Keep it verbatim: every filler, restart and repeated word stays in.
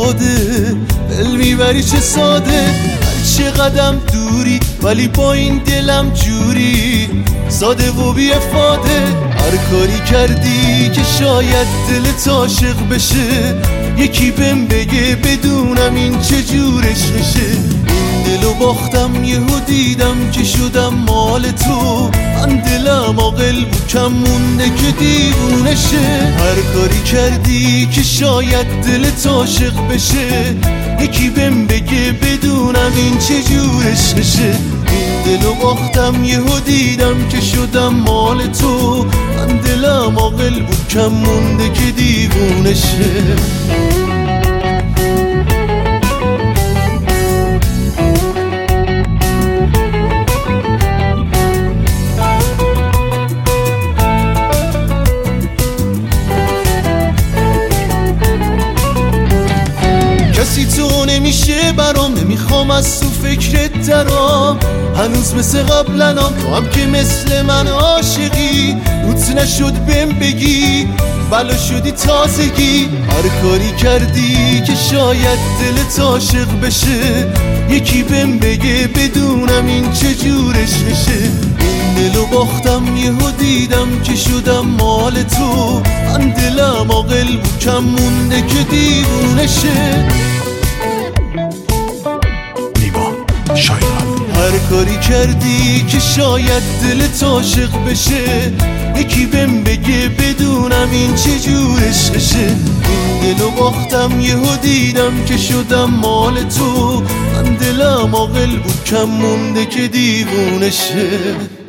داده، دل میبری چه ساده. هر چه قدم دوری ولی با این دلم جوری، ساده و بی افاده. هر کاری کردی که شاید دلت عاشق بشه، یکی بهم بگه بدونم این چجور عشقشه. این دلو باختم یهو دیدم که شدم مال تو، من دلم عاقل بود کم مونده که دیوونه شه. هر کاری کردی که شاید دلت عاشق بشه، یکی بهم بگه بدونم این چجور عشقشه. این دلو باختم یهو دیدم که شدم مال تو، من دلم عاقل بود کم مونده که دیوونه شه. کسی تو نمیشه برام، نمیخوام از تو فکرت درام. هنوز مثل قبلنام، تو هم که مثل من عاشقی. روت نشد بهم بگی بلا شدی تازگی. هر کاری کردی که شاید دلت عاشق بشه، یکی بهم بگه بدونم این چجور عشقشه. این دلو باختم یهو دیدم که شدم مال تو، من دلم عاقل بود کم مونده که دیوونه شه. هر کاری کردی که شاید دلت عاشق بشه، یکی بهم بگه بدونم این چجور عشقشه. این دلو باختم یهو دیدم که شدم مال تو، من دلم عاقل بود کم مونده که دیوونه شه.